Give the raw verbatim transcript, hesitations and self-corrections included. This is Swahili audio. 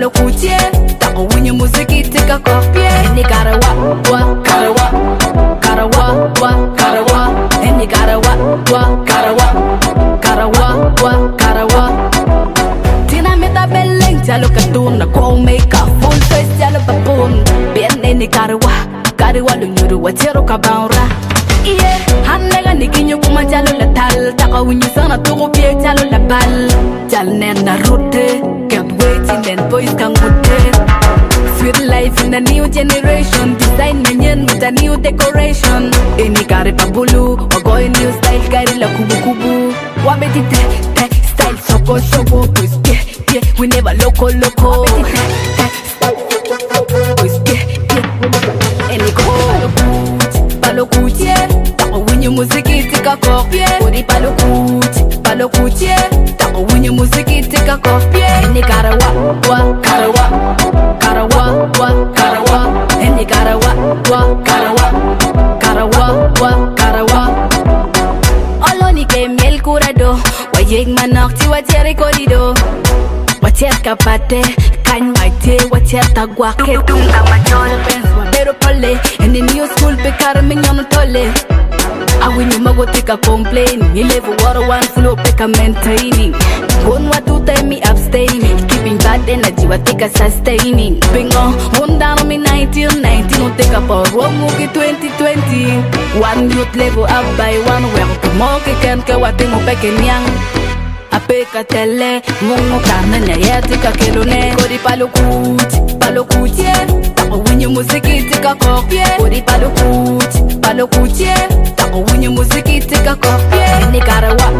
palo kutie, tako winyo muziki tika kopie. Eni gotta wa, wa, gotta wa, gotta wa, wa, gotta wa. Eni gotta wa, wa, gotta wa, gotta wa, wa, gotta wa. Tina meta beleng jalo katun na ko make a full face jalo baboon. Bien eni gotta wa, gotta wa lunyuru wa chero kabaura. Yeah, hanega nikinyo kuma jalo la tal, taka winyo sana tuko pie jalo la bal. Jal nenda rote, can't wait and then boys can go there. Sweet life in a new generation, design menyen with a new decoration. Any gari pabulu, or go a new style gari la kubu kubu. Wabeti te, te, style soko soko, pues yeah, yeah, we never loco loco. Wabeti te, te, pues yeah, yeah. Any go palo kuch, palo kuch yeah. Tako winyo muziki tika kopye. Odi palo kuch, palo kuch yeah. Tako winyo muziki tika kopye. Any gotta wa, wa, gotta wa. Gotta wa, wa, gotta wa. And you gotta wa, wa, gotta wa. Gotta wa, wa, gotta wa. Oloni ke miel curado. Wayeg manok ti watiere kodido. Watier kapate, kany maite, watier tagwake. Tunga machol, pero pole. And the new school pe karminyon tole. I win you mago take a complain. You live water one flow pick a maintaining. One what two time me abstaining. Keeping bad energy what take a sustaining. Bingo, one down on me nineteen nineteen. No take up a wrong movie twenty twenty. One youth level up by one. Where to mock it can't go what they mo back in young. A peka tele, mungo kamen ya yetika kelone. Kodi palo kuch, palo kuch yeah. Tako winyo muziki tika kopye. Kodi palo kuch, palo kuch yeah. Tako winyo muziki tika kopye. Eni gotta wa,